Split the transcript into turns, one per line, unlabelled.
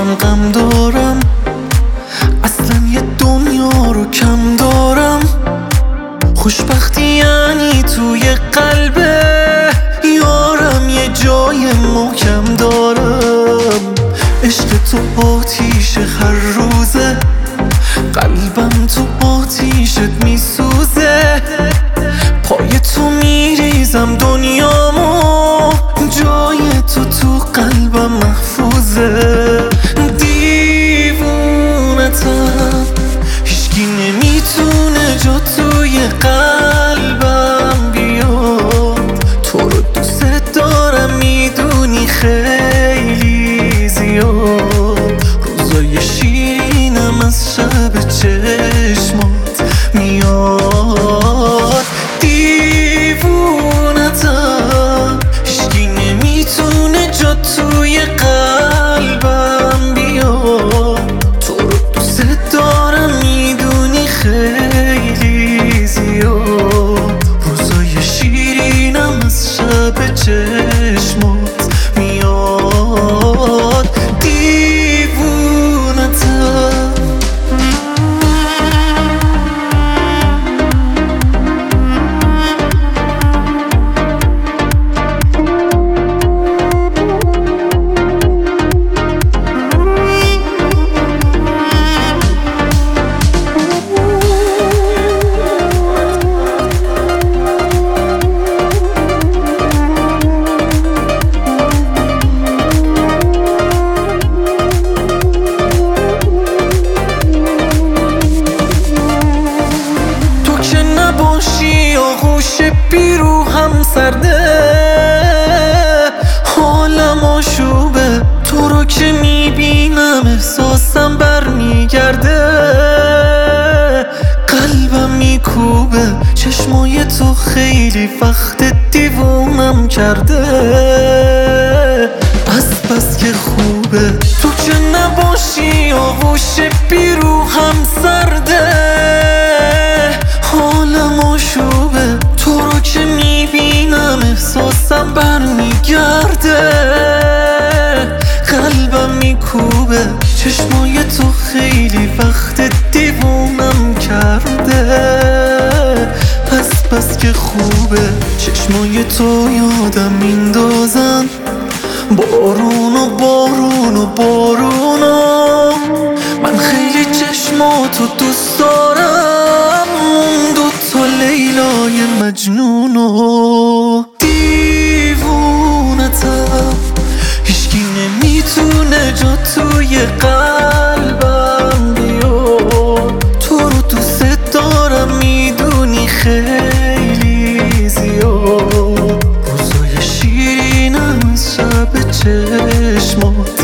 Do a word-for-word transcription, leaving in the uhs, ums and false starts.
من غم دارم، اصلا یه دنیا رو کم دارم. خوشبختی یعنی توی قلب یارم یه جای محکم دارم. عشق تو آتیش هر روزه، قلبم تو آتیشت میسوزه. پای تو میریزم دنیامو، جای تو تو قلبم محفوظه. دیوونتم، هیچکی نمیتونه جا توی قلبم بیاد. تو رو دوست دارم میدونی خیلی زیاد. روزای شیرینم از شب چشمات میاد. دیوونتم، هیچکی نمیتونه جا توی قلبم بیاد. تو رو دوست دارم میدونی خیلی زیاد. روزای شیرینم از شب چشمات میاد. دیوونتم. آغوش بیرو هم سرده، حالم آشوبه. تو رو که میبینم احساسم برمیگرده. قلبم میکوبه، چشمای تو خیلی وقت دیوونم کرده. بس بس که خوبه تو که نباشی، آغوش بیرو هم سرده. حالم آشوبه، تو رو که میبینم احساسم برمیگرده. قلبم میکوبه، چشمای تو خیلی وقت دیوونم کرده. پس پس که خوبه، چشمای تو یادم میندازن بارون و بارون و بارونو. من خیلی چشماتو دوست دارم، اون دوتا لیلای مجنونو. دیوونتم، هیچکی نمیتونه جا توی قلبم بیاد. تو رو دوست دارم میدونی خیلی زیاد. روزای شیرینم از شب چشمات